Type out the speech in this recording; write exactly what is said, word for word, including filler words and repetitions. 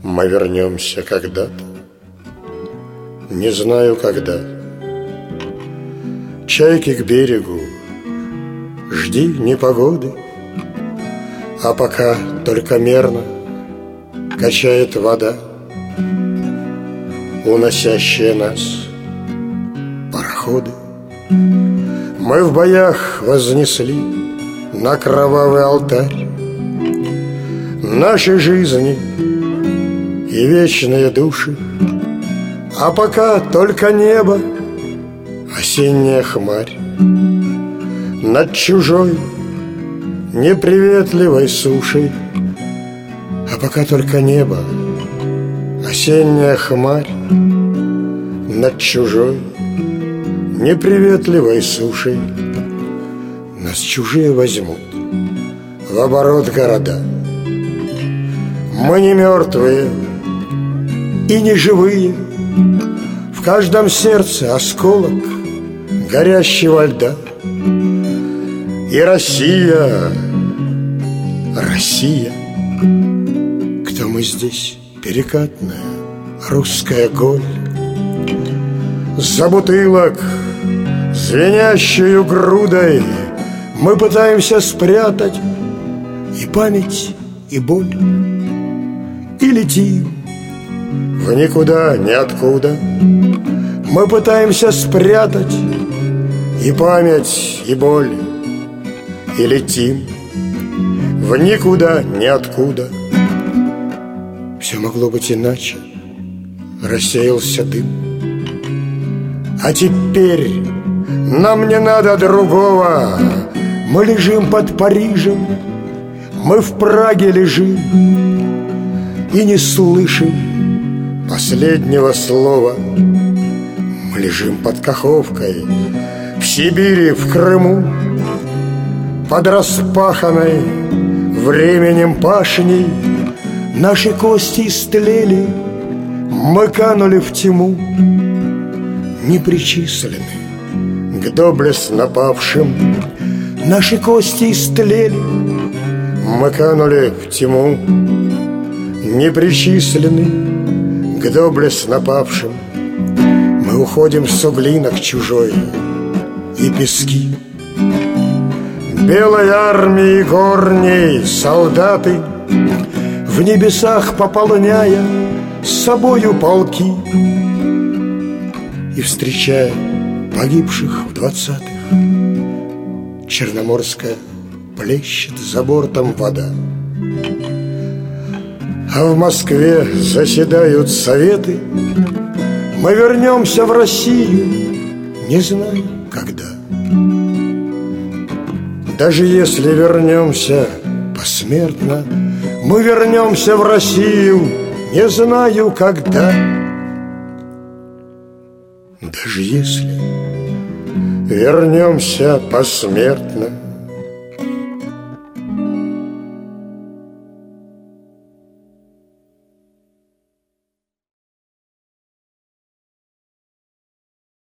Мы вернемся когда-то, не знаю когда. Чайки к берегу, жди непогоды, а пока только мерно качает вода, уносящая нас пароходы. Мы в боях вознесли на кровавый алтарь наши жизни и вечные души, а пока только небо, осенняя хмарь над чужой неприветливой сушей. А пока только небо, осенняя хмарь над чужой неприветливой сушей. Нас чужие возьмут в оборот города. Мы не мертвые и не живые, в каждом сердце осколок горящего льда. И Россия, Россия, кто мы здесь, перекатная русская голь. За бутылок, звенящую грудой, мы пытаемся спрятать и память, и боль. И летим в никуда, ниоткуда. Мы пытаемся спрятать и память, и боль. И летим в никуда, ниоткуда. Все могло быть иначе, рассеялся дым. А теперь нам не надо другого. Мы лежим под Парижем, мы в Праге лежим и не слышим последнего слова. Мы лежим под Каховкой, в Сибири, в Крыму, под распаханной временем пашней. Наши кости истлели, мы канули в тьму, не причислены к доблестно павшим. Наши кости истлели, мы канули в тьму, не причислены к доблестно павшим. Мы уходим в суглинок чужой и пески. Белой армии горней солдаты, в небесах пополняя с собою полки. И встречая погибших в двадцатых, Черноморская плещет за бортом вода. А в Москве заседают советы. Мы вернемся в Россию, не знаю когда. Даже если вернемся посмертно, мы вернемся в Россию, не знаю когда. Даже если вернемся посмертно,